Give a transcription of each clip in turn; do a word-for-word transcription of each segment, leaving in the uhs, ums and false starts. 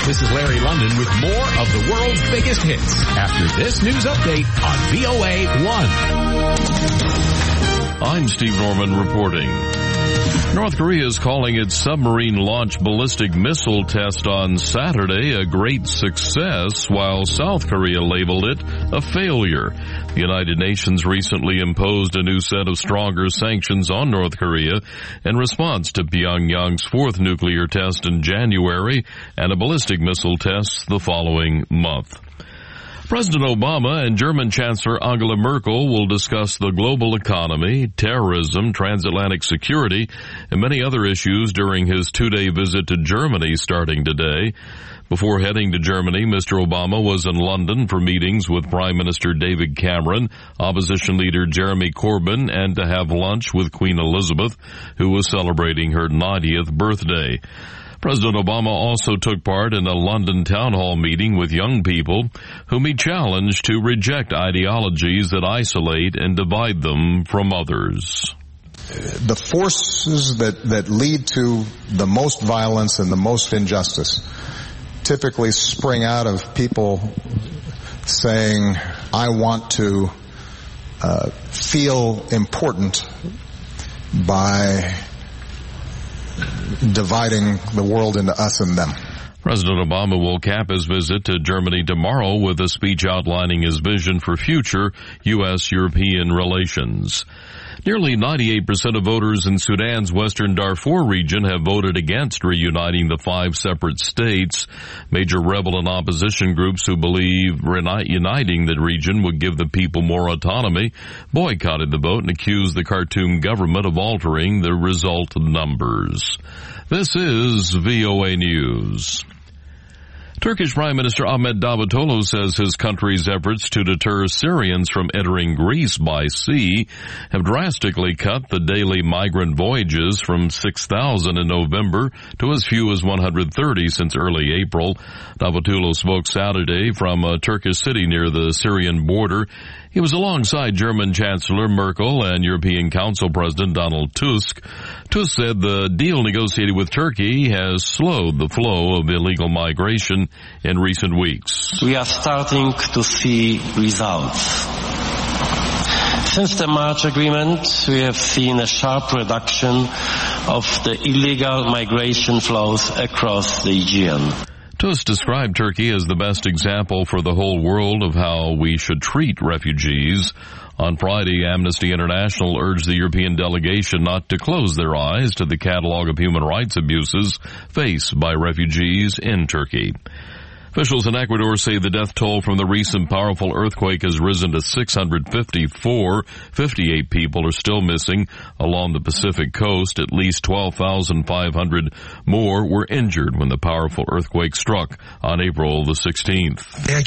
This is Larry London with more of the world's biggest hits after this news update on V O A one. I'm Steve Norman reporting. North Korea is calling its submarine-launched ballistic missile test on Saturday a great success, while South Korea labeled it a failure. The United Nations recently imposed a new set of stronger sanctions on North Korea in response to Pyongyang's fourth nuclear test in January and a ballistic missile test the following month. President Obama and German Chancellor Angela Merkel will discuss the global economy, terrorism, transatlantic security, and many other issues during his two-day visit to Germany starting today. Before heading to Germany, Mister Obama was in London for meetings with Prime Minister David Cameron, opposition leader Jeremy Corbyn, and to have lunch with Queen Elizabeth, who was celebrating her ninetieth birthday. President Obama also took part in a London town hall meeting with young people whom he challenged to reject ideologies that isolate and divide them from others. The forces that, that lead to the most violence and the most injustice typically spring out of people saying, I want to uh, feel important by dividing the world into us and them. President Obama will cap his visit to Germany tomorrow with a speech outlining his vision for future U S European relations. Nearly ninety-eight percent of voters in Sudan's western Darfur region have voted against reuniting the five separate states. Major rebel and opposition groups who believe uniting the region would give the people more autonomy boycotted the vote and accused the Khartoum government of altering the result numbers. This is V O A News. Turkish Prime Minister Ahmet Davutoglu says his country's efforts to deter Syrians from entering Greece by sea have drastically cut the daily migrant voyages from six thousand in November to as few as one hundred thirty since early April. Davutoglu spoke Saturday from a Turkish city near the Syrian border. He was alongside German Chancellor Merkel and European Council President Donald Tusk. Tusk said the deal negotiated with Turkey has slowed the flow of illegal migration in recent weeks. We are starting to see results. Since the March agreement, we have seen a sharp reduction of the illegal migration flows across the Aegean. Tusk described Turkey as the best example for the whole world of how we should treat refugees. On Friday, Amnesty International urged the European delegation not to close their eyes to the catalog of human rights abuses faced by refugees in Turkey. Officials in Ecuador say the death toll from the recent powerful earthquake has risen to six hundred fifty-four. fifty-eight people are still missing along the Pacific coast. At least twelve thousand five hundred more were injured when the powerful earthquake struck on April the sixteenth.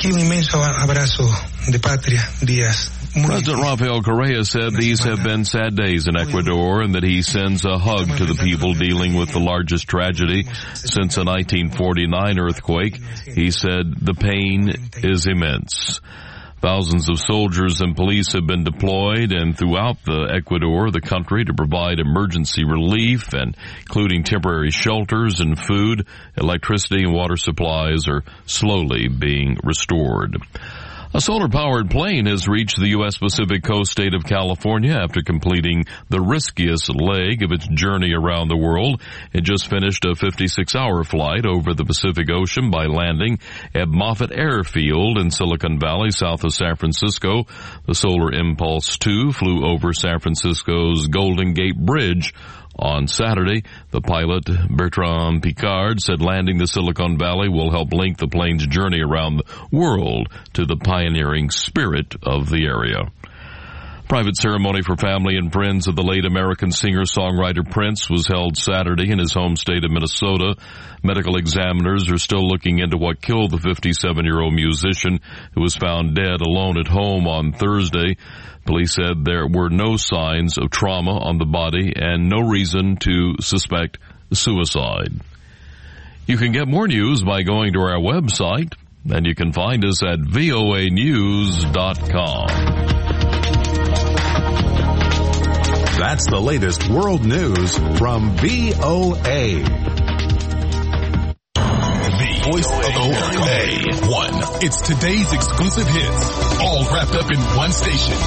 President Rafael Correa said these have been sad days in Ecuador and that he sends a hug to the people dealing with the largest tragedy since the nineteen forty-nine earthquake. He said the pain is immense. Thousands of soldiers and police have been deployed and throughout the Ecuador, the country, to provide emergency relief, and including temporary shelters and food. Electricity and water supplies are slowly being restored. A solar-powered plane has reached the U S Pacific Coast state of California after completing the riskiest leg of its journey around the world. It just finished a fifty-six hour flight over the Pacific Ocean by landing at Moffett Airfield in Silicon Valley, south of San Francisco. The Solar Impulse two flew over San Francisco's Golden Gate Bridge. On Saturday, the pilot, Bertrand Piccard, said landing the Silicon Valley will help link the plane's journey around the world to the pioneering spirit of the area. Private ceremony for family and friends of the late American singer-songwriter Prince was held Saturday in his home state of Minnesota. Medical examiners are still looking into what killed the fifty-seven-year-old musician who was found dead alone at home on Thursday. Police said there were no signs of trauma on the body and no reason to suspect suicide. You can get more news by going to our website, and you can find us at V O A news dot com. That's the latest world news from V O A. V voice of America. A one. It's today's exclusive hits, all wrapped up in one station.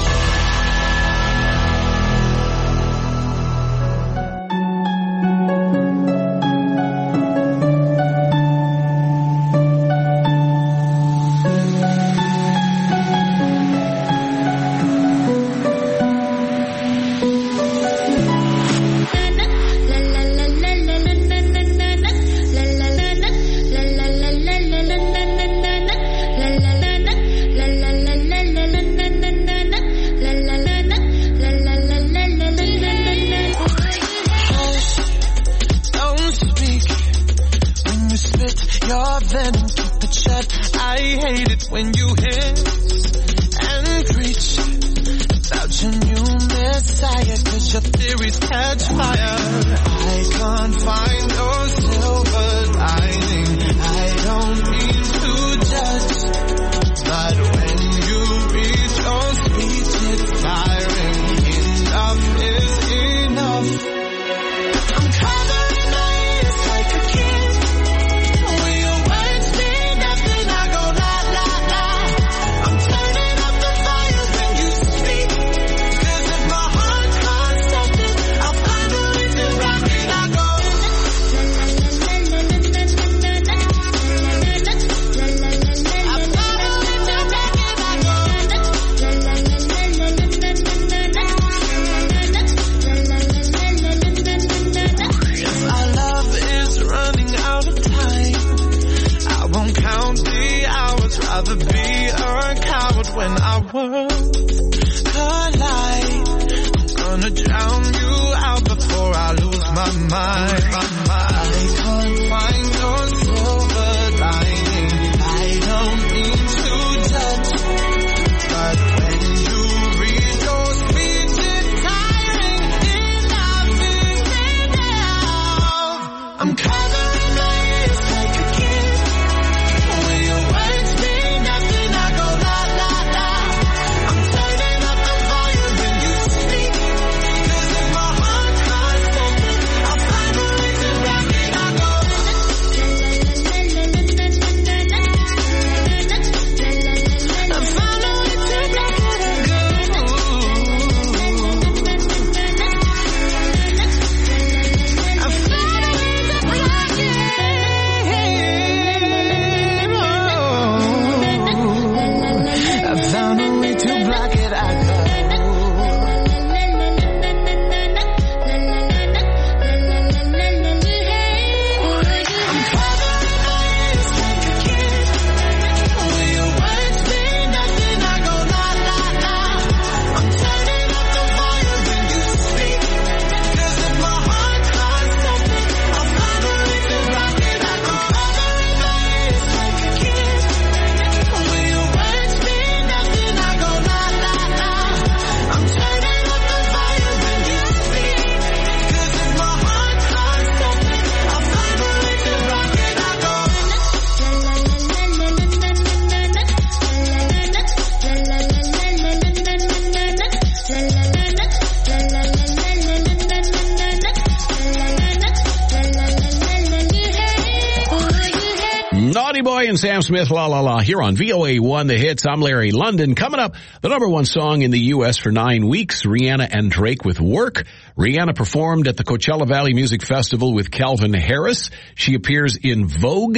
And Sam Smith, La La La, here on V O A one, The Hits. I'm Larry London. Coming up, the number one song in the U S for nine weeks, Rihanna and Drake with Work. Rihanna performed at the Coachella Valley Music Festival with Calvin Harris. She appears in Vogue,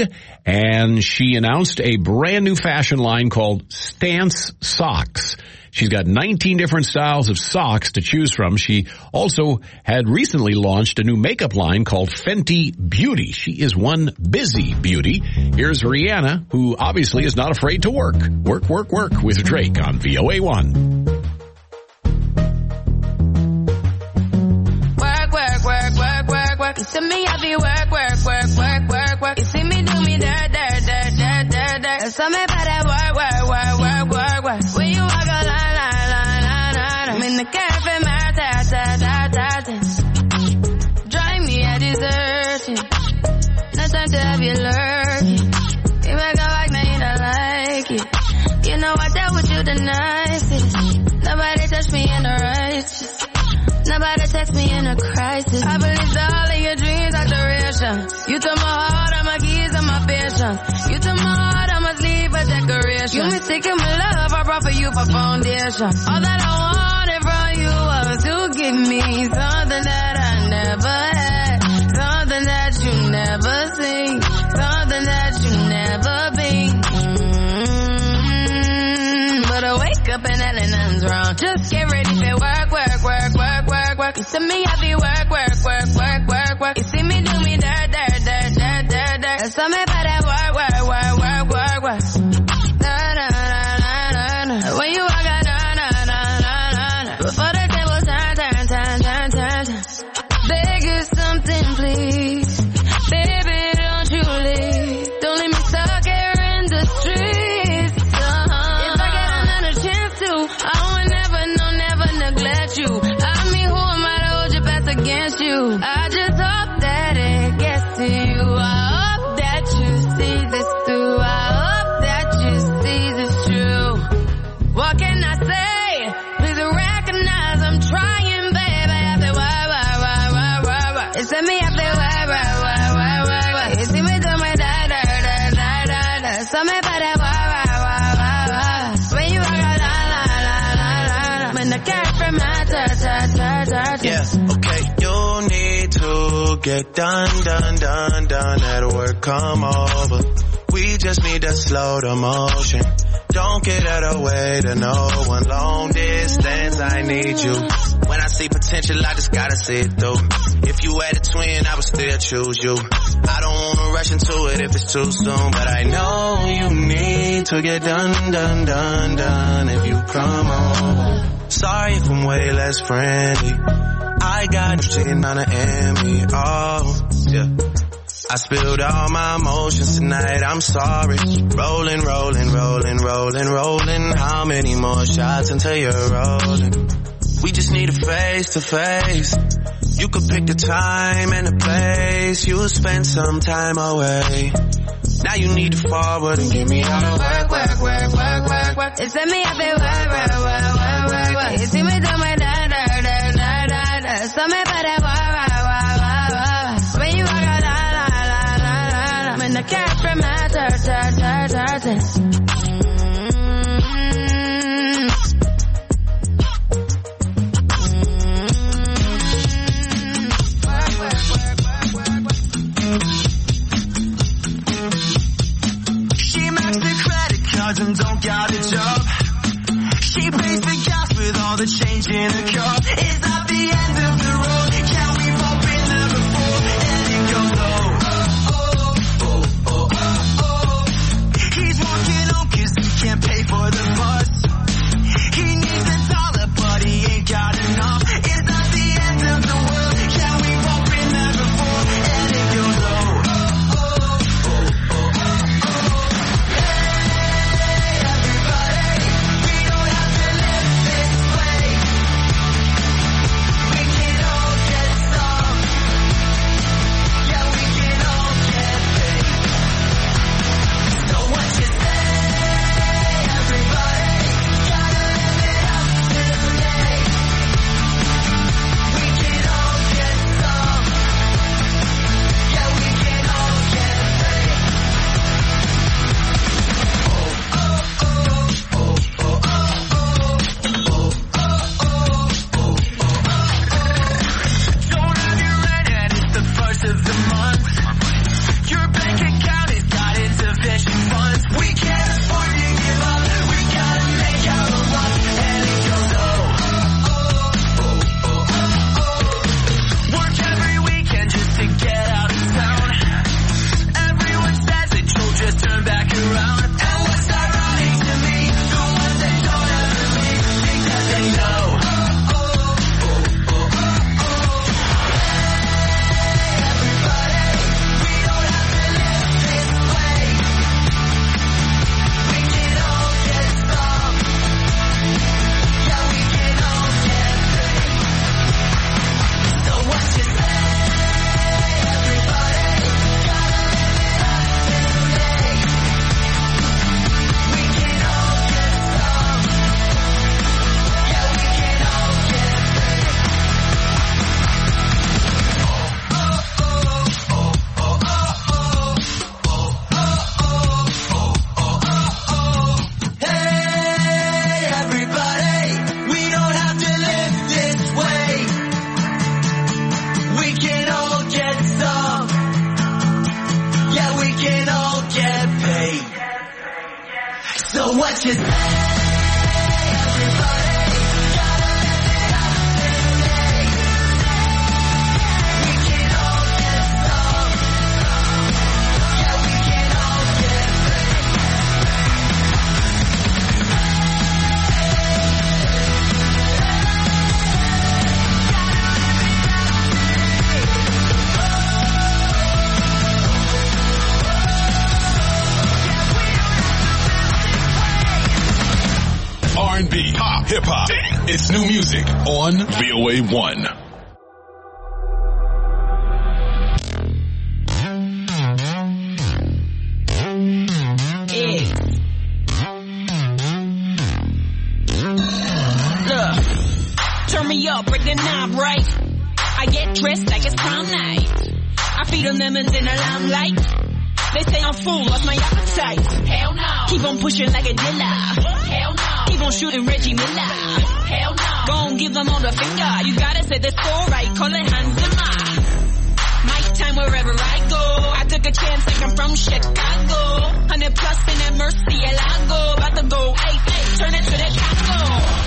and she announced a brand new fashion line called Stance Socks. She's got nineteen different styles of socks to choose from. She also had recently launched a new makeup line called Fenty Beauty. She is one busy beauty. Here's Rihanna, who obviously is not afraid to work. Work, work, work with Drake on V O A one. Work, work, work, work, work, work. You see me, I be work, work, work, work, work, work. You see me do me dirt, dirt, dirt, dirt, dirt, dirt. There's something about that work, work, work, work, work, work. When you walk a line, line, line, line, line. I'm in the cafe, my ta, ta, ta, ta, ta. Drive me a desertion. No time to have you lurking. You make a like, now you don't like it. You know I dealt with you the nicest. Nobody touched me in the righteous. Nobody text me in a crisis. I believed all of your dreams are duration. You took my heart, all my keys, and my passion. decorations. You took my heart, I must leave a decoration. You mistaken my love, I brought for you for foundation. All that I wanted from you was to give me something that I never had, something that you never seen, something that you never been. Mm-hmm. But I wake up and that nothing's wrong. Just get ready for work, work, work, work, work, work. You see me, I be work, work, work, work, work, work. You see me do me dirt, dirt, dirt, dirt, dirt, dirt. There's something about that work, work, work, work, work, work. Na na na na na na. When you walk out, na na na na na na. Before the table turn, turn, turn, turn, turn, turn. Beg you something, please. Baby, don't you leave. Don't leave me stuck here in the streets. Uh-huh. If I get another chance to, I will never, no, never neglect you. I mean, who am I to hold your best against you? I just hope that it gets to you. I hope that you see this through. I hope that you see this true. What can I say? Please recognize I'm trying, baby. I say, why, why, why, why, why, why? It's me, I say, why, why, why, why, why, why? You see me do my da, da, da, da, da, da. Something about that, why, why, why, why, why? When you walk out, la, la, la, la, la, la. When the cat from my ta, ta, ta, ta, ta. Yeah, okay, you need to get done, done, done, done at work, come over. We just need to slow the motion. Don't get out of the way to no one. Long distance, I need you. When I see potential, I just gotta see it through. If you had a twin, I would still choose you. I don't wanna rush into it if it's too soon, but I know you need to get done, done, done, done if you come over. Sorry if I'm way less friendly. I got no shit on the enemy. Oh, yeah. I spilled all my emotions tonight, I'm sorry. Rolling, rolling, rolling, rolling, rolling. How many more shots until you're rolling? We just need a face to face. You could pick the time and the place. You'll spend some time away. Now you need to forward and get me out of work, work, work, work, work, work. It's me, I feel work, work, work, work, work, work. You see me do my da, da, da, da, da, da. Something about that work, work, work, work, work. When you walk out, la, la, la, la, la, la. When the cat from my turn, turn, turn, turn, turn. And don't got a job. She pays for gas with all the change in her car. Is that the end of the road? Can we pop in there before? And it goes oh, oh, oh, oh, oh, oh. He's walking home cause he can't pay for the bus. He needs a dollar but he ain't got enough. Is that the end of the world? Can we pop in there before? And it goes oh, oh, oh, oh, oh, oh, oh. So what you say? R and B, pop, hip-hop. It's new music on V O A one. Hey. Look, turn me up, break the knob right. I get dressed like it's prom night. I feed them lemons in the limelight. They say I'm full, lost my appetite. Hell no. Keep on pushing like a dealer. Hell no. Keep on shooting Reggie Miller. Hell no. Go on, give them all the finger. You gotta say the score right, call it Hans Zimmer. My time wherever I go. I took a chance like I'm from Chicago. Hundred plus in that Murcielago. About to go, hey, hey, turn it to the Congo.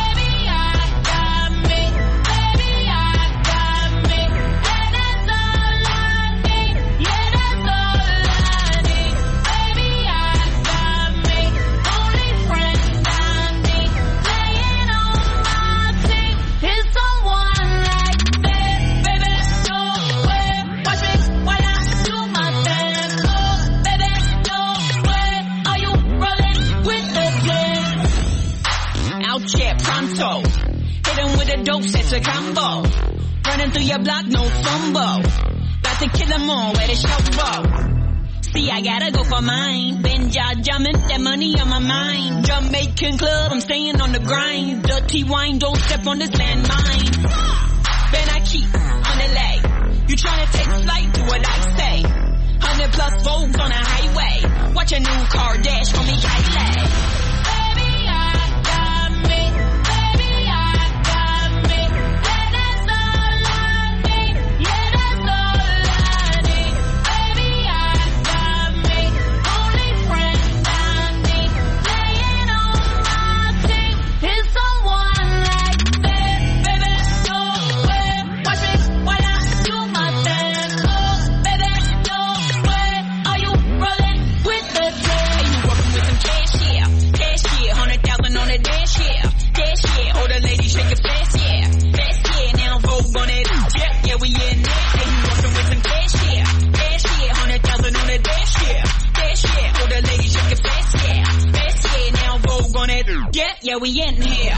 Hit him with a dope, set a combo. Running through your block, no fumble. About to kill them all, where the show. See, I gotta go for mine. Been jaw jumping, that money on my mind. Jamaican club, I'm staying on the grind. Dirty wine, don't step on this landmine. Then I keep on the leg. You tryna take flight, do what I say. Hundred plus volts on a highway. Watch a new car dash for me, Kylie. Yeah, we in here.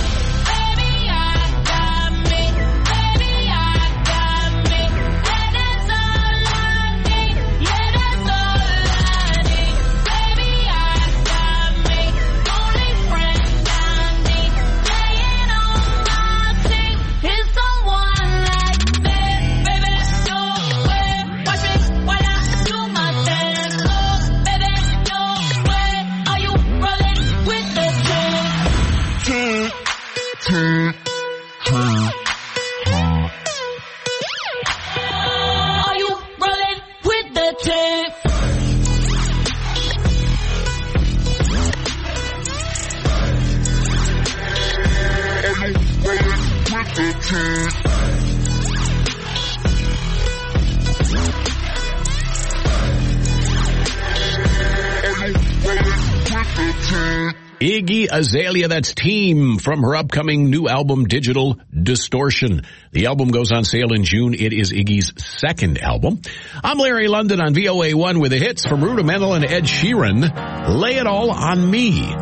Iggy Azalea, that's Team, from her upcoming new album, Digital Distortion. The album goes on sale in June. It is Iggy's second album. I'm Larry London on V O A one with the hits from Rudimental and Ed Sheeran. Lay It All on Me.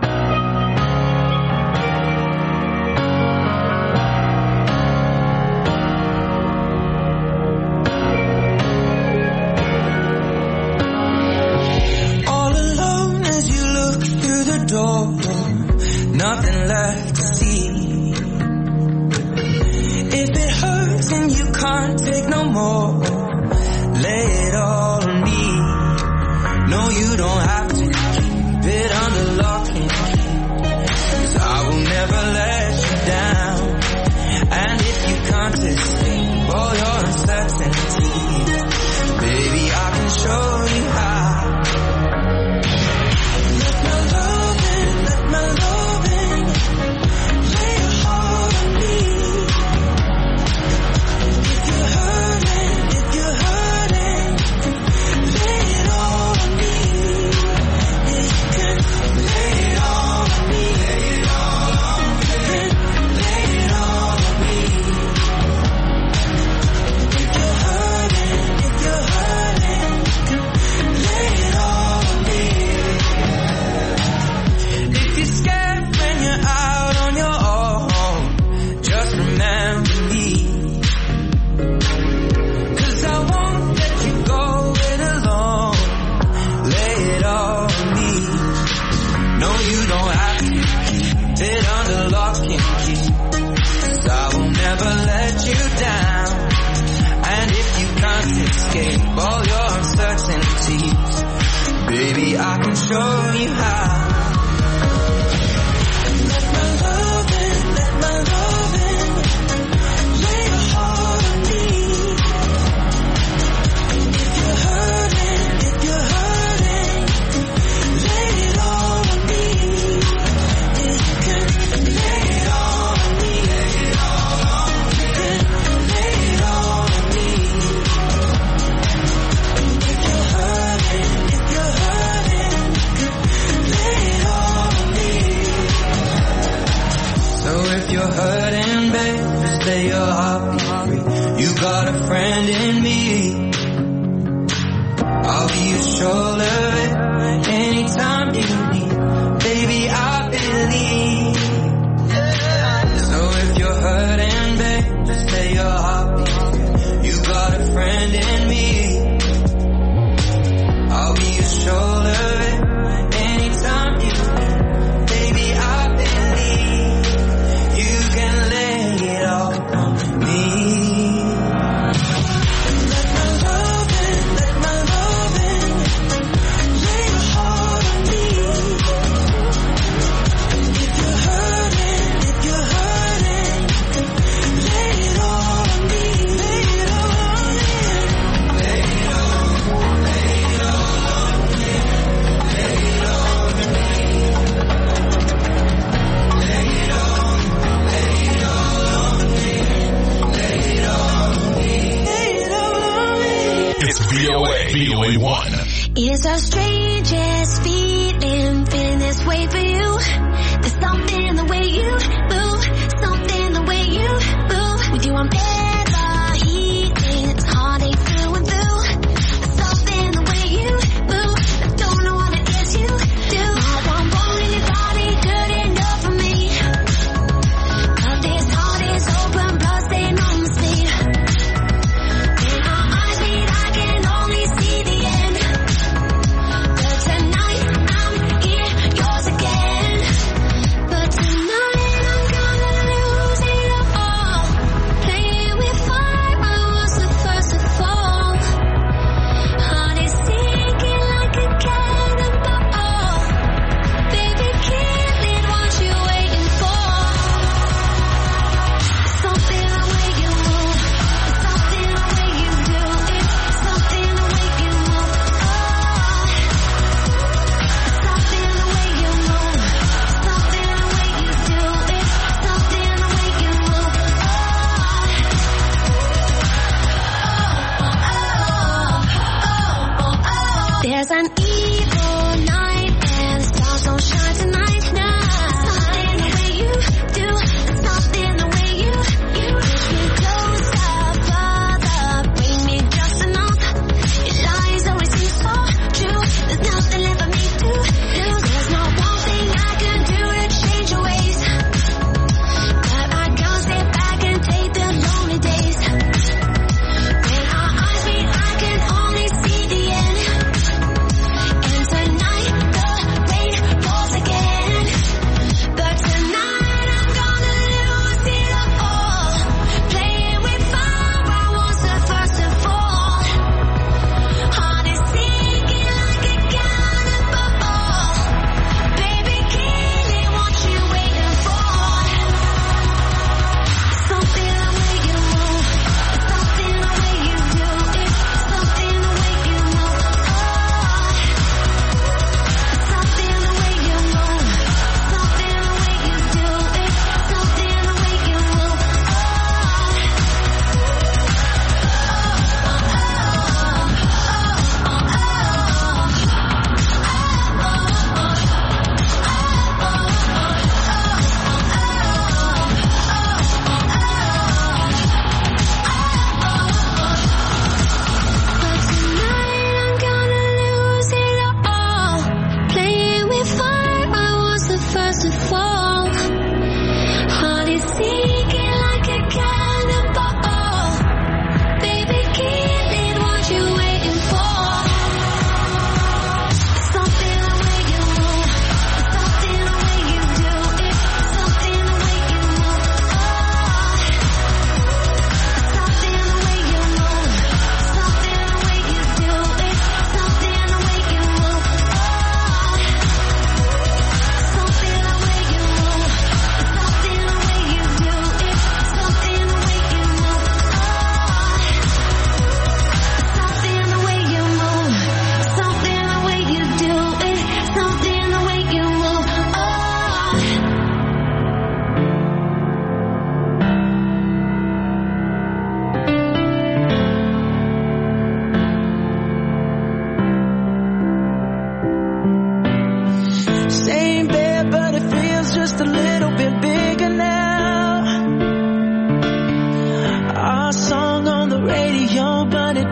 Nothing left to see. If it hurts and you can't take no more, lay it all on me. No, you don't have to keep it under lock and key, 'cause I will never let you down. And if you can't escape all your uncertainties, baby, I can show you how. Let my love tease. Baby, I can show you how. Let my love in, let my love in. Lay your heart on me. If you're hurting, if you're hurting, lay it all on me. You can lay it all on me. Lay it all on me. You can lay it all on me. If you're hurting, if you're hurting, lay it all on me. So if you're hurting, babe, just let your heart be free. You got a friend in me. I'll be your shoulder anytime you need. Baby, I believe. So if you're hurting, babe, just let your heart be free. You got a friend in me. I'll be your shoulder anytime you need. Baby, I believe you can lay it all on me. Let my love in, let my love in. Lay your heart on me. If you're hurting, if you're hurting, lay it all on me. Lay it all on me. Lay it all, lay it all on me. Lay it all on me. Lay it all, lay it all on me. Lay it all on me. Lay it all on me. It's V O A, V O A one. It's the strangest feeling, feeling this way for you. There's something the way you move, something the way you move. With you I'm ever healing, it's heartache through and through. There's something the way you move, I don't know what it is you do. All I'm wanting your body, good enough for me. But this heart is open, blood staying on the sleeve. When our eyes meet, I can only see the end. But tonight I'm here, yours again. But tonight I'm gonna lose it all. Playing with fire, I was the first to fall. Heart is sinking like a cannonball. Baby, kill it, what you waiting for? Something the way you move, something the way you do it, something the way you move. Oh, something the way you move, something the way you do it, something the way you move. There's an evil night and the stars don't shine tonight. Nah. Something the way you do, something the way you you push me closer, further, bring me just enough. Your lies always seem so true. There's nothing left for me to do. There's not one thing I can do to change your ways, but I can't sit back and take the lonely days. When our eyes meet, I can only see the end.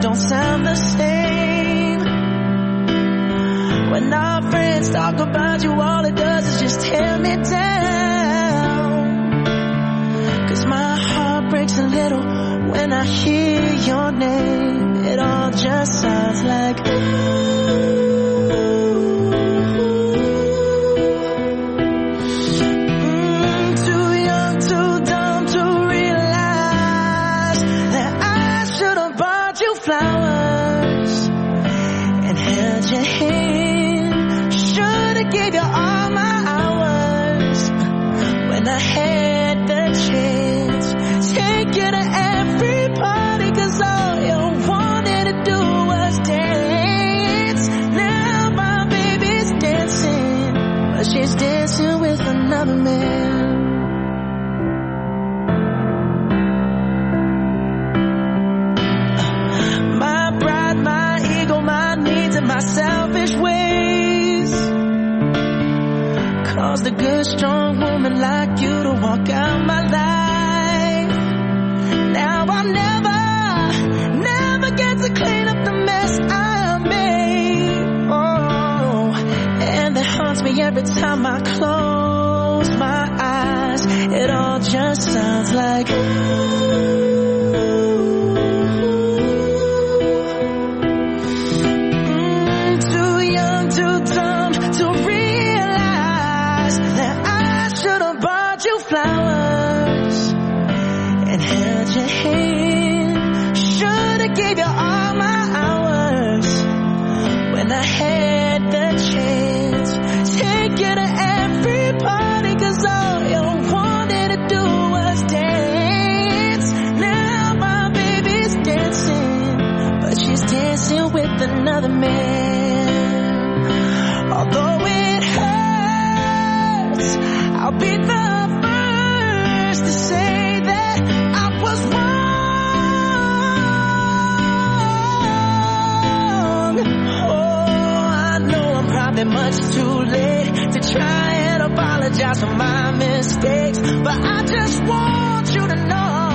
don't sound the same. When our friends talk about you, all it does is just tear me down. Cause my heart breaks a little when I hear your name. It all just sounds like ooh. Flowers and held your hand. Should've gave you all my hours when I had the chance. Take you to every party, cause all you wanted to do was dance. Now my baby's dancing, but she's dancing with another man. My selfish ways caused a good strong woman like you to walk out my life. Now I'll never, never get to clean up the mess I made. Oh, and that haunts me every time I close my eyes. It all just sounds like ooh. Flowers and held your hand. Should've gave you all my hours when I had the chance. Take you to every party, cause all you wanted to do was dance. Now my baby's dancing, but she's dancing with another man. Although it hurts, I'll be the to say that I was wrong. Oh, I know I'm probably much too late to try and apologize for my mistakes, but I just want you to know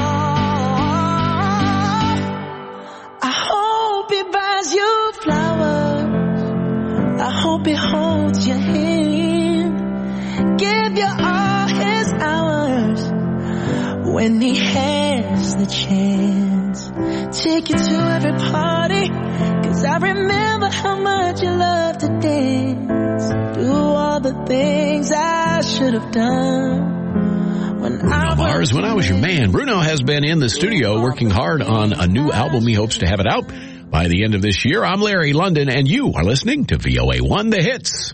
I hope he buys you flowers. I hope he holds your hand, give you all his hours when he has the chance. Take you to every party, cause I remember how much you love to dance. Do all the things I should have done when I was when I was your man. Bruno has been in the studio working hard on a new album. He hopes to have it out by the end of this year. I'm Larry London, and you are listening to V O A one The Hits.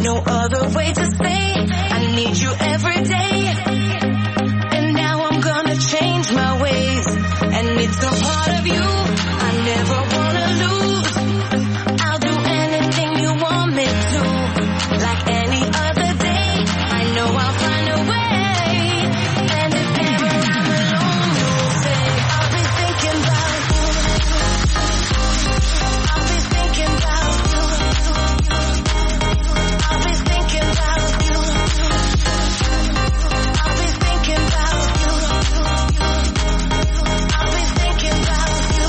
no other way to say I need you every day. And now I'm gonna change my ways, and it's a part of you I never wanna lose. I'll do anything you want me to, like any other day. I know I'll find a way. And if ever I'm alone, you'll say I'll be thinking about you. I'll be thinking about you. I'll be thinking about you. I'll be thinking about you. I'll be thinking about you.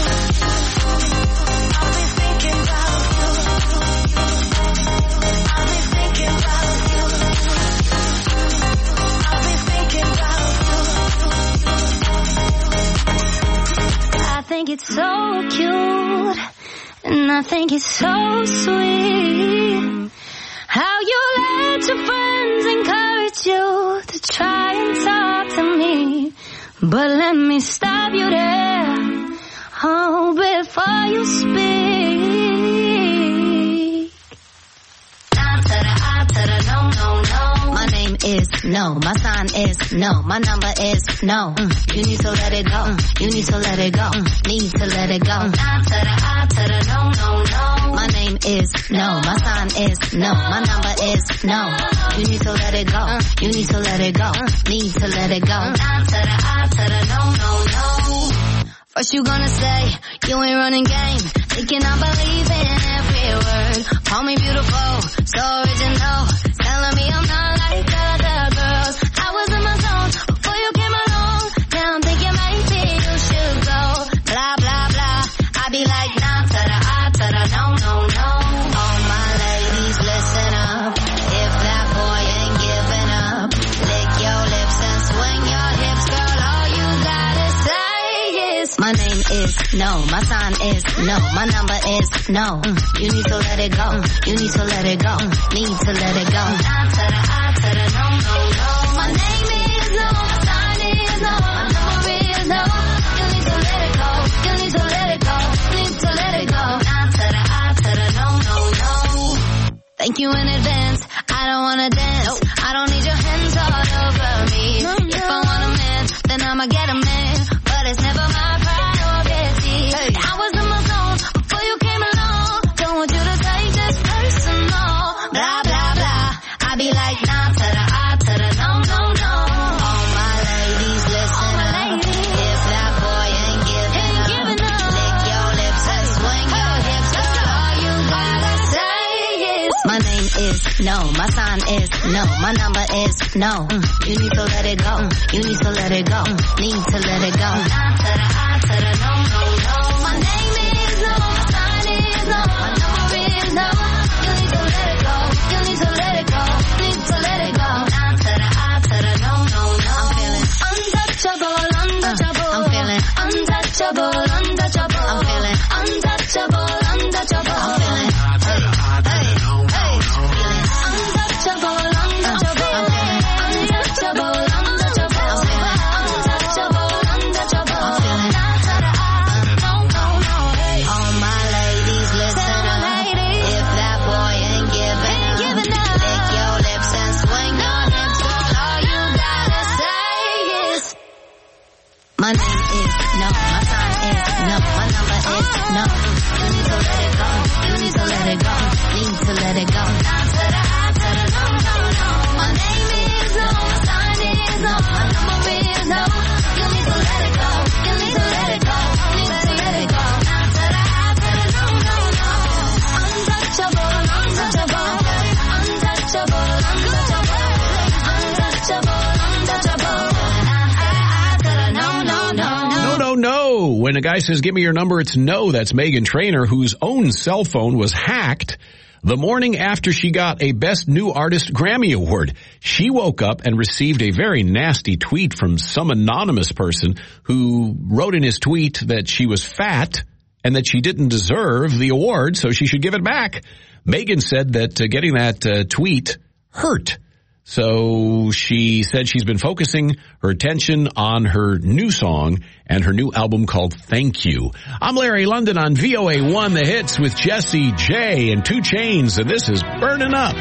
I'll be thinking about you. I'll be thinking about you. I'll be thinking about you. I think it's so cute, and I think it's so sweet how you let your friends encourage you to try and talk to me. But let me stop you there, oh, before you speak. I to the I to the no, no, no. My name is no, my sign is no, my number is no. Mm. You need to let it go, mm. You need to let it go, mm. Need to let it go. I to the I to the no, no, no. My name is no, my sign is no, my number is no. You need to let it go, mm. You need to let it go, mm. Need to let it go. I to the I to the no, no, no. First you gonna say you ain't running game, thinking I believe in every word. Call me beautiful, so original, telling me I'm not like other girls. I was in my zone before you came along. Now I'm thinking maybe you should go. Blah blah blah. I be like nah to the I to the no no no. All my ladies listen up. If that boy ain't giving up, lick your lips and swing your hips, girl. All you gotta say is my name is no, my sign is no, my number is no. Mm. You need to let it go, mm. You need to let it go, mm. Need to let it go. I to the I to the no, no, no. My name is no, my sign is no, my number is no. You need to let it go, you need to let it go, need to let it go. I to the I to the no, no, no. Thank you in advance, I don't wanna dance, nope. I don't need your hands all over me. No, no. If I want a man, then I'ma get a man, but it's never my priority. Hey. I was in my zone before you came along. Don't want you to take this personal. Blah blah blah. I be like nah to the I to the no no no. All my ladies listen up. Ladies. If that boy ain't giving ain't up, giving up, lick your lips and swing hey. Your hips. Hey. All you gotta say is my name is no, my sign is no, my number is no. Mm. You need to let it go, mm. You need to let it go, mm. Need to let it go. Nah to the I to the no no no. My name is no, my sign is no, my number is no. You need to let it go, you need to let it go, need to let it go. Nah to the I to the no no no. I'm feeling untouchable, untouchable. Uh, I'm feeling untouchable, untouchable. I'm feeling untouchable, untouchable. I'm feeling hey, hey, hey, feeling untouchable, untouchable. I'm feeling untouchable, untouchable. I'm feeling untouchable, untouchable. I'm feeling nah to the I, no no no. Hey. All my ladies listen up. If that boy ain't giving up, lick your lips and swing your hips, girl. All you gotta say is my name is no, my sign is no, my number is no. You need to let it go, you need to let it go, need to let it go. Nah to the I to the no no no. My name is no, my sign is no, my number is no. You need to let it go, you need to let it go, need to let it go. Nah to the I to the no no no. Untouchable, untouchable, untouchable, untouchable, untouchable, untouchable. Nah to the I to the no no no. No, no, no. When a guy says, give me your number, it's no. That's Meghan Trainor, whose own cell phone was hacked the morning after she got a Best New Artist Grammy Award. She woke up and received a very nasty tweet from some anonymous person who wrote in his tweet that she was fat and that she didn't deserve the award, so she should give it back. Meghan said that uh, getting that uh, tweet hurt. So she said she's been focusing her attention on her new song and her new album called Thank You. I'm Larry London on V O A one, The Hits with Jesse J and two Chainz, and this is Burning Up.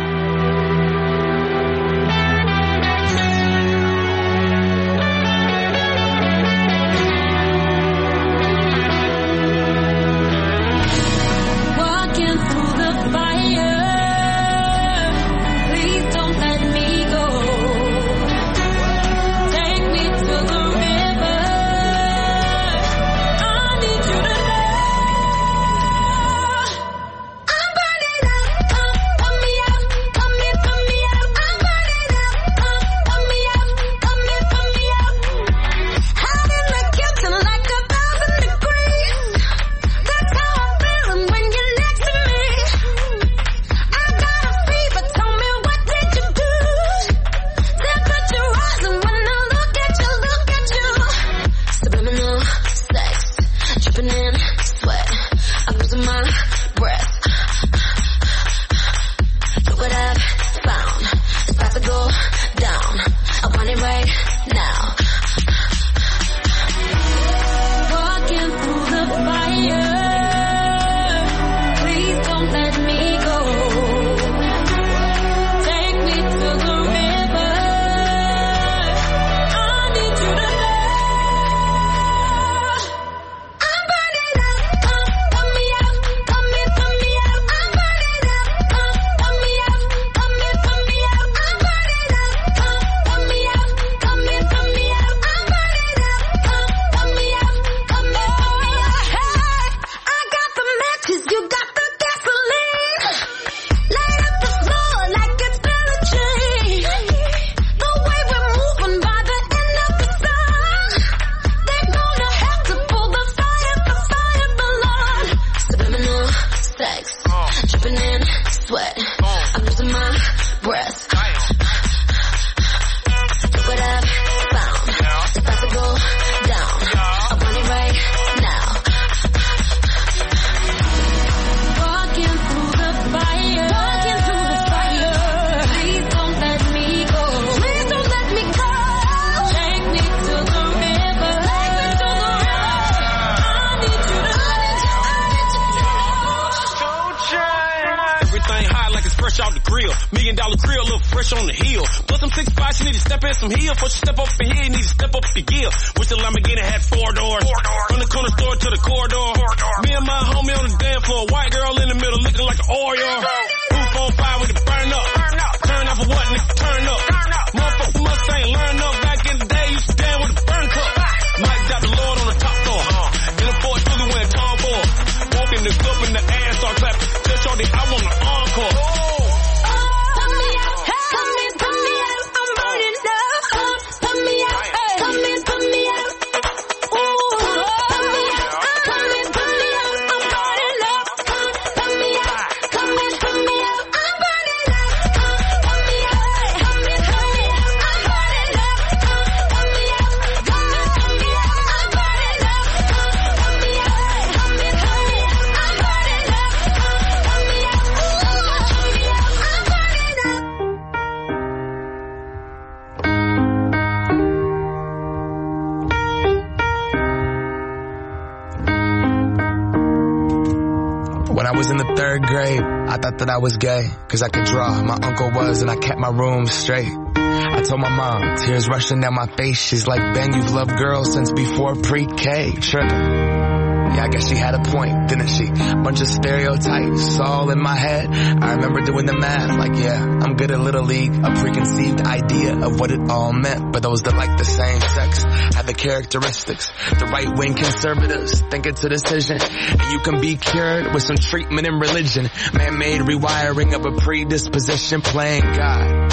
That I was gay, cause I could draw. My uncle was, and I kept my room straight. I told my mom, tears rushing down my face. She's like, Ben, you've loved girls since before pre-K. Tripping. Yeah, I guess she had a point, didn't she? Bunch of stereotypes all in my head. I remember doing the math, like, yeah, I'm good at Little League. A preconceived idea of what it all meant. But those that like the same sex have the characteristics. The right-wing conservatives think it's a decision. And you can be cured with some treatment in religion. Man-made rewiring of a predisposition playing God.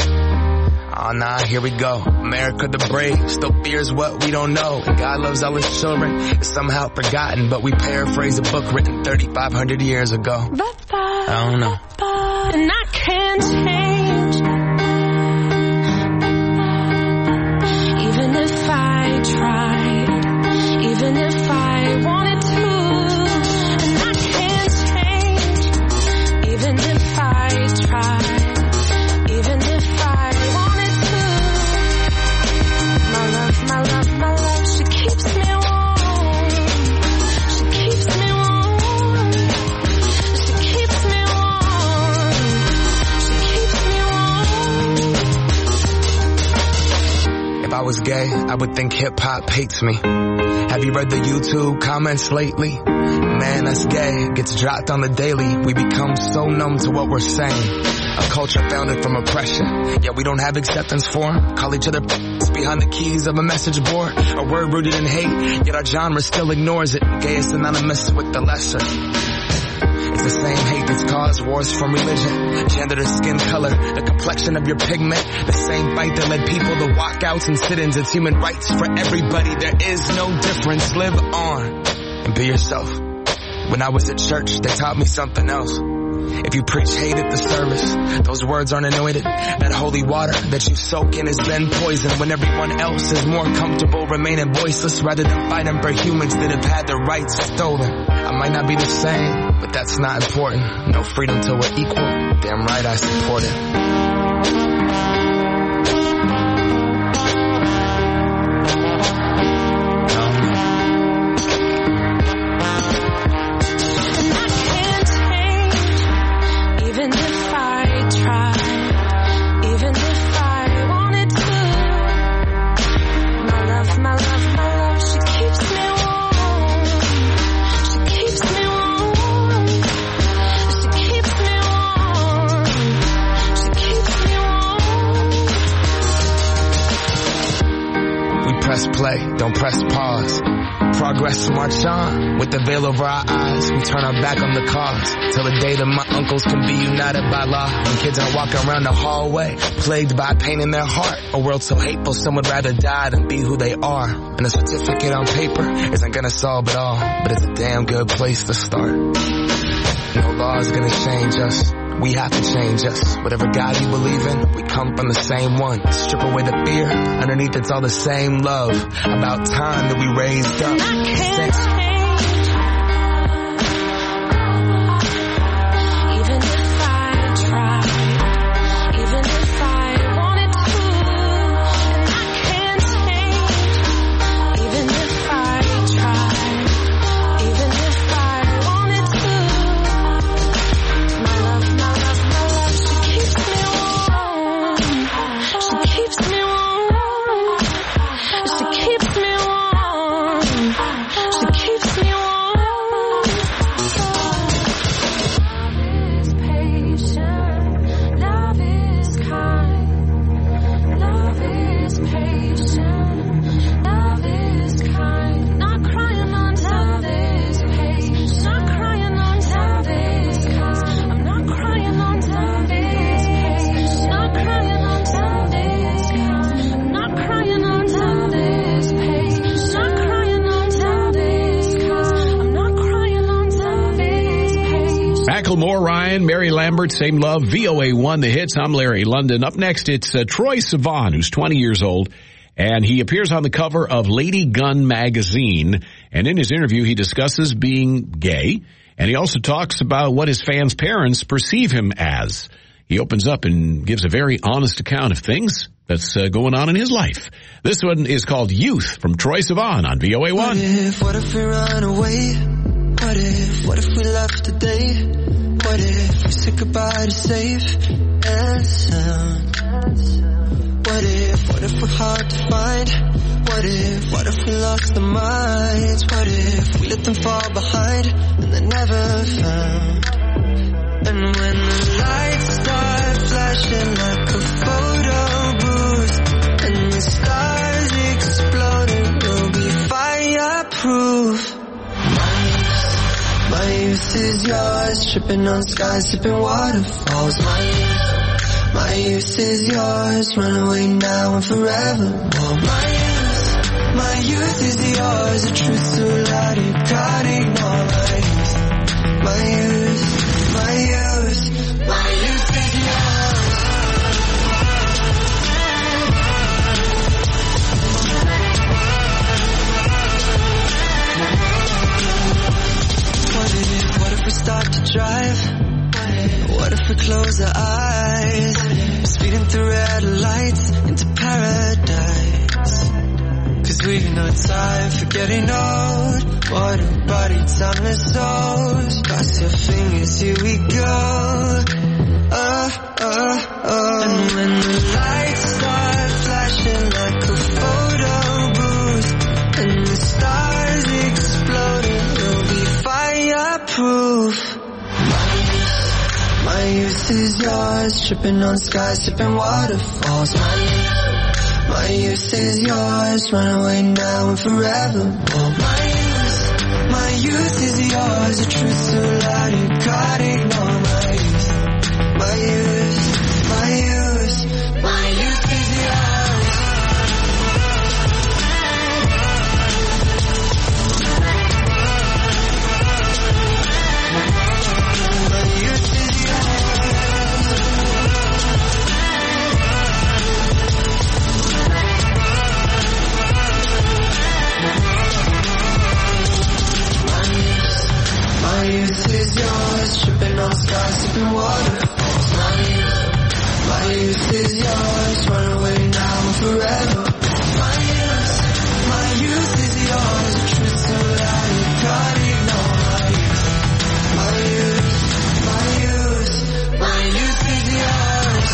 Oh, nah, here we go. America the brave still fears what we don't know. And God loves all his children. It's somehow forgotten, but we paraphrase a book written thirty-five hundred years ago. I don't know. And I can't change. Even if I tried. Even if I wanted to. And I can't change. Even if I tried. Even if I I was gay, I would think hip-hop hates me. Have you read the YouTube comments lately? Man, that's gay. Gets dropped on the daily. We become so numb to what we're saying. A culture founded from oppression. Yet we don't have acceptance for 'em. Call each other behind the keys of a message board. A word rooted in hate, yet our genre still ignores it. Gay is synonymous with the lesser. It's the same hate that's caused wars from religion, gender to skin color, the complexion of your pigment. The same fight that led people to walkouts and sit-ins. It's human rights for everybody. There is no difference. Live on and be yourself. When I was at church, they taught me something else. If you preach hate at the service, those words aren't anointed. That holy water that you soak in has been poisoned when everyone else is more comfortable remaining voiceless rather than fighting for humans that have had their rights stolen. I might not be the same, but that's not important. No freedom till we're equal. Damn right I support it. Press play, don't press pause. Progress march on. With the veil over our eyes, we turn our back on the cause. Till the day that my uncles can be united by law. When kids are walking around the hallway, plagued by pain in their heart. A world so hateful, some would rather die than be who they are. And a certificate on paper isn't gonna solve it all, but it's a damn good place to start. No law is gonna change us. We have to change us. Whatever God you believe in, we come from the same one. Strip away the fear. Underneath it's all the same love. About time that we raised up. Since Mary Lambert, Same Love, V O A one, The Hits. I'm Larry London. Up next, it's uh, Troye Sivan, who's twenty years old, and he appears on the cover of Lady Gun magazine. And in his interview, he discusses being gay, and he also talks about what his fans' parents perceive him as. He opens up and gives a very honest account of things that's uh, going on in his life. This one is called Youth from Troye Sivan on V O A one. What if, what if we run away? What if, what if we left today? What if we said goodbye to safe and sound? What if, what if we're hard to find? What if, what if we lost our minds? What if we let them fall behind and they're never found? And when the lights start flashing like a photo booth and the stars exploding, we'll be fireproof. My youth is yours, tripping on skies, sipping waterfalls. My youth, my youth is yours, run away now and forevermore. My youth, my youth is yours, the truth so loud you can't ignore. My youth, my youth, my youth, my youth is yours. What if, what if we start to drive? What if we close our eyes? Speeding through red lights into paradise. Cause we've no time for getting old. Water body, timeless souls. Cross your fingers, here we go. Oh, oh, oh. And when the lights start flashing like a phone, yours, tripping on skies, sipping waterfalls. My youth, my youth is yours, run away now and forevermore. My youth, my youth is yours, the truth's so loud you can't ignore. My youth, my youth, my youth, my youth is yours. My youth is yours, tripping on stars, sipping waterfalls. My youth, my youth is yours, run away now and forever. My youth, my youth is yours, the truth so loud you can't ignore. My youth, my youth, my youth is yours.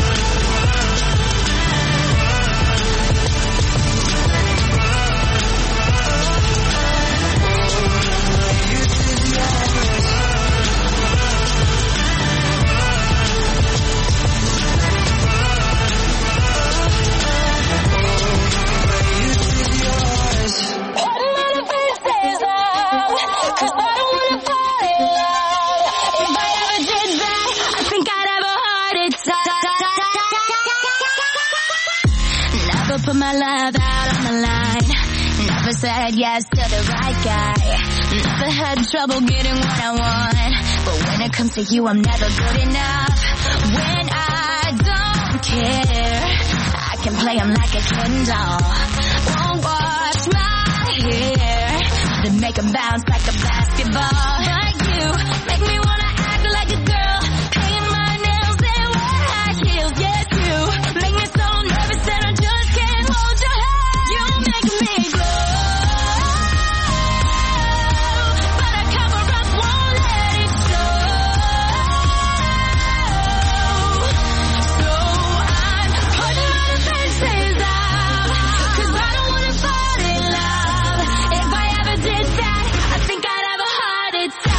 Put my love out on the line. Never said yes to the right guy. Never had trouble getting what I want. But when it comes to you, I'm never good enough. When I don't care, I can play him like a Ken doll. Won't wash my hair, then make him bounce like a basketball. Like you, make me wanna act like a girl, paint my nails and wear high heels. Yes, you make me so nervous that I just can't hold your hand. You make me glow, but I cover up, won't let it show. So I'm putting my defenses up, 'cause I don't wanna fall in love. If I ever did that, I think I'd have a heart attack.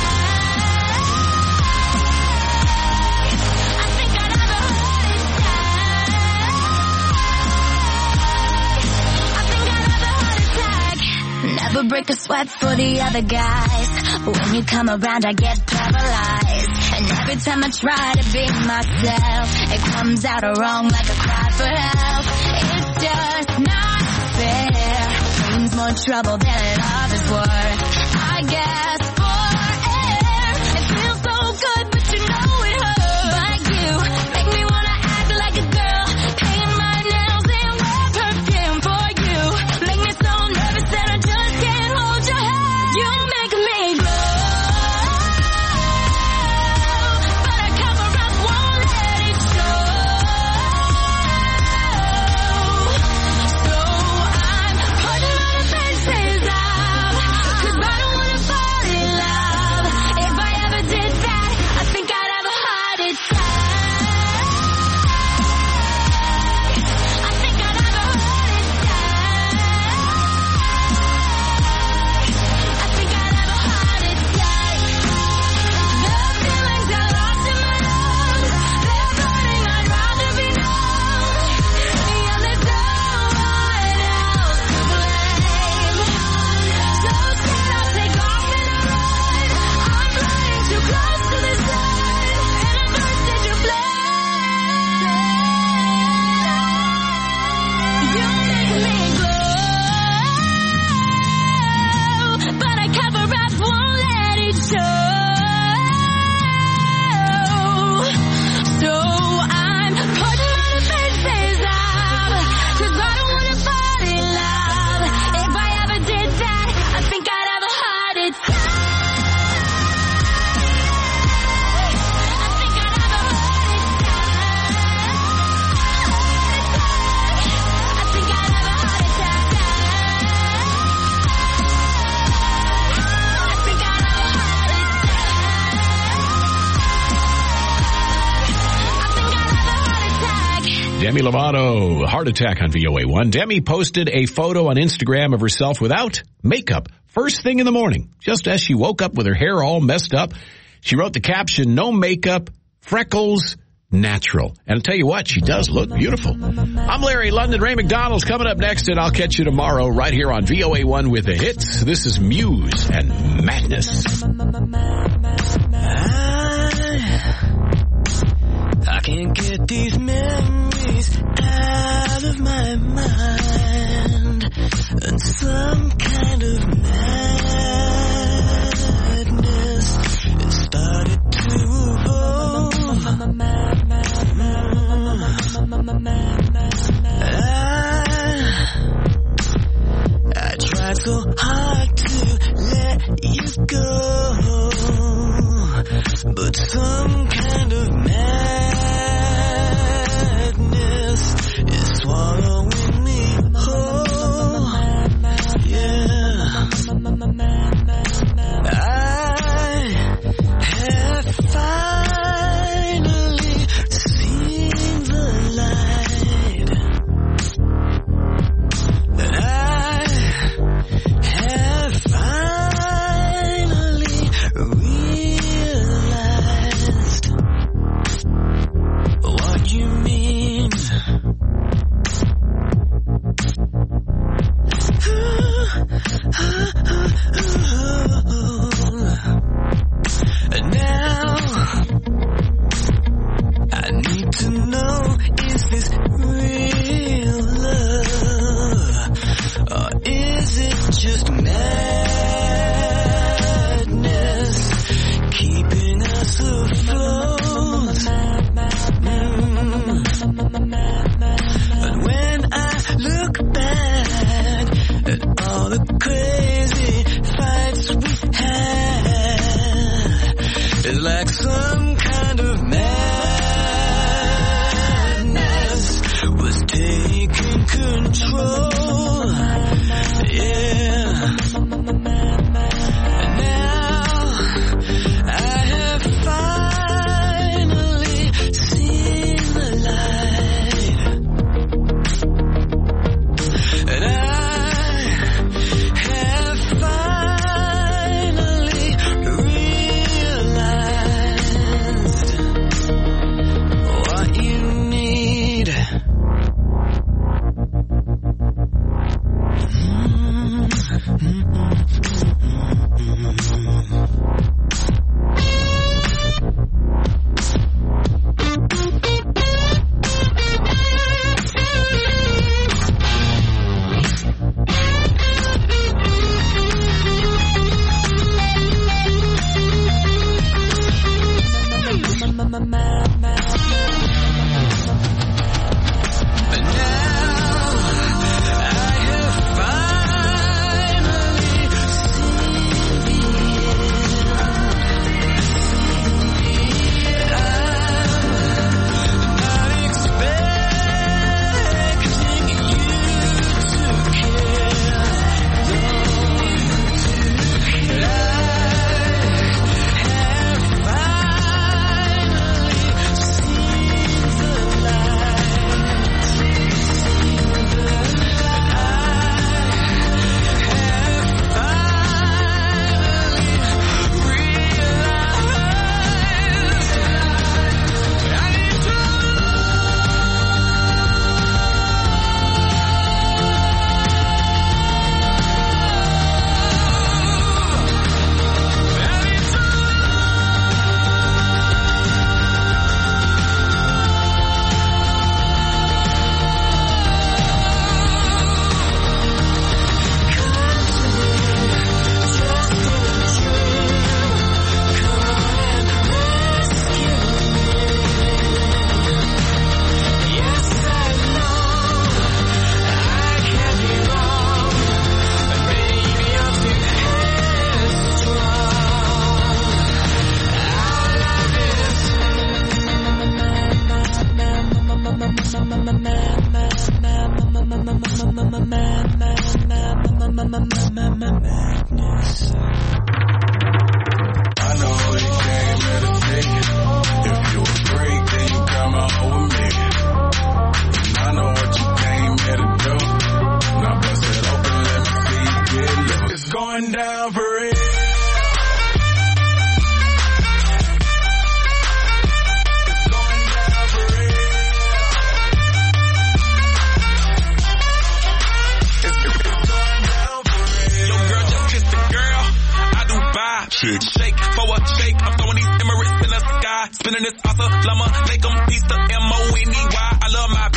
I think I'd have a heart attack. I think I'd have a heart attack. Never break a sweat for the other guys. When you come around, I get paralyzed. And every time I try to be myself, it comes out wrong like a cry for help. It's just not fair. Brings more trouble than love is worth. I guess for air, it feels so good, but you know it hurts. But you make me wanna act like a girl, paint my nails and wear perfume for you. Make me so nervous that I just can't hold your hand. You make me glow, but I cover up, won't let it show. So I'm putting my defenses up, 'cause I don't wanna fall in love. If I ever did that, I think I'd have a heart attack. I think I'd have a heart attack. I think I'd have a heart attack. The feelings I lost in my lungs, they're burning, I'd rather be numb. Yeah, there's no one else to blame. So scared I'll take off and I run. I'm flying too close to the sun, and I burst into flame. You make me glow, but I cover up, won't let it show. So I'm putting my defenses up, 'cause I don't wanna fall in love. If I ever did that, I think I'd have a heart attack. I think I'd have a heart attack. I think I'd have a heart attack. I think I'd have a heart attack. I think I'd have a heart attack. Demi Lovato, Heart Attack on V O A one. Demi posted a photo on Instagram of herself without makeup first thing in the morning, just as she woke up with her hair all messed up. She wrote the caption, "No makeup, freckles, natural. And I'll tell you what, she does look beautiful. I'm Larry London. Ray McDonald's coming up next, and I'll catch you tomorrow right here on V O A one with the hits. This is Muse and Madness. I, I can't get these memories out of my mind, and some kind of madness it started to hold. I, I tried so hard to let you go, but some kind of madness is swallowing me whole. Yeah.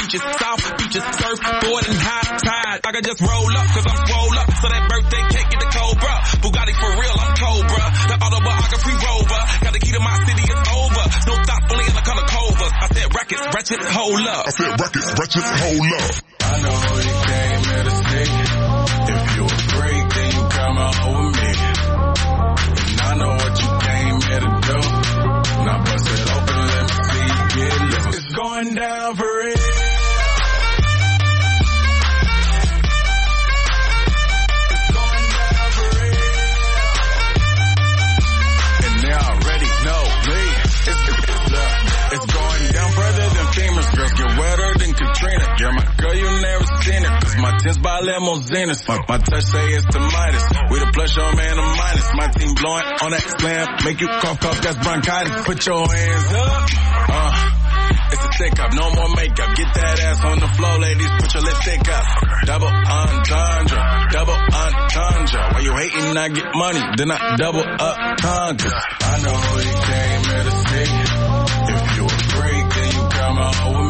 beaches, south beaches, surfboard and high tide. I can just roll up, cause I'm swole up. So that birthday cake get the Cobra. Bugatti for real, I'm Cobra. The autobiography rover. Got the key to my city, it's over. No thoughts, only in the color covers. I said rackets, wretched, hold up. I said rackets, wretched, hold up. I know you came here to see. If you a freak, then you come out with me. And I know what you came here to do. Now bust it open, let me see you get loose. It's going down for real. It's going down further than famous. Girls get wetter than Katrina. Yeah, my girl, you never seen it. Cause my tints by limousines. My, my touch say it's the Midas. We the plus your man a minus. My team blowing on that slam. Make you cough, cough, that's bronchitis. Put your hands up. Uh. It's a stick up, no more makeup. Get that ass on the floor, ladies, put your lipstick up. Double entendre, double entendre. While you hating, I get money, then I double up conquer. I know you came here to see. If you a freak, then you come out with me.